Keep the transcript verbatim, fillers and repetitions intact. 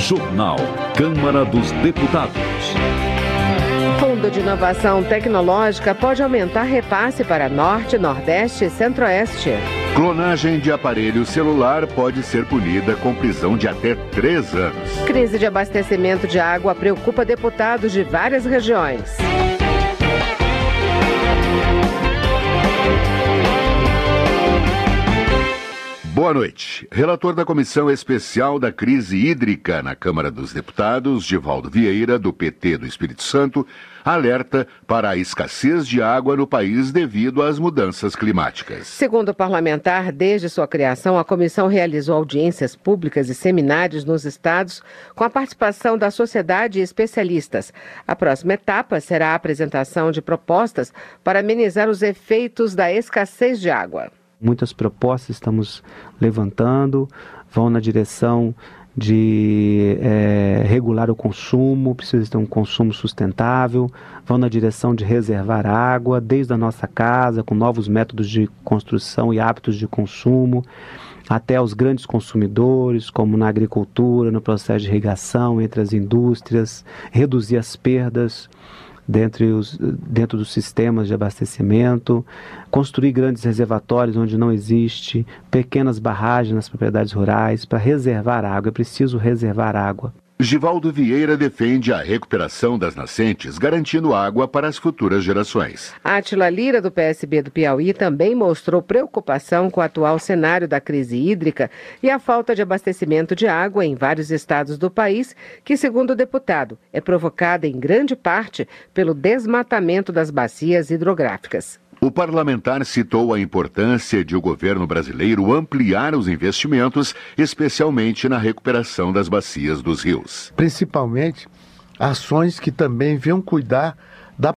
Jornal Câmara dos Deputados. Fundo de Inovação Tecnológica pode aumentar repasse para Norte, Nordeste e Centro-Oeste. Clonagem de aparelho celular pode ser punida com prisão de até três anos. Crise de abastecimento de água preocupa deputados de várias regiões. Boa noite. Relator da Comissão Especial da Crise Hídrica na Câmara dos Deputados, Givaldo Vieira, do P T do Espírito Santo, alerta para a escassez de água no país devido às mudanças climáticas. Segundo o parlamentar, desde sua criação, a comissão realizou audiências públicas e seminários nos estados com a participação da sociedade e especialistas. A próxima etapa será a apresentação de propostas para amenizar os efeitos da escassez de água. Muitas propostas estamos levantando, vão na direção de é, regular o consumo, precisa ter um consumo sustentável, vão na direção de reservar água desde a nossa casa, com novos métodos de construção e hábitos de consumo, até os grandes consumidores, como na agricultura, no processo de irrigação, entre as indústrias, reduzir as perdas Dentro, os, dentro dos sistemas de abastecimento, construir grandes reservatórios onde não existe, pequenas barragens nas propriedades rurais para reservar água. É preciso reservar água. Givaldo Vieira defende a recuperação das nascentes, garantindo água para as futuras gerações. Átila Lira, do P S B do Piauí, também mostrou preocupação com o atual cenário da crise hídrica e a falta de abastecimento de água em vários estados do país, que, segundo o deputado, é provocada em grande parte pelo desmatamento das bacias hidrográficas. O parlamentar citou a importância de o governo brasileiro ampliar os investimentos, especialmente na recuperação das bacias dos rios. Principalmente ações que também venham cuidar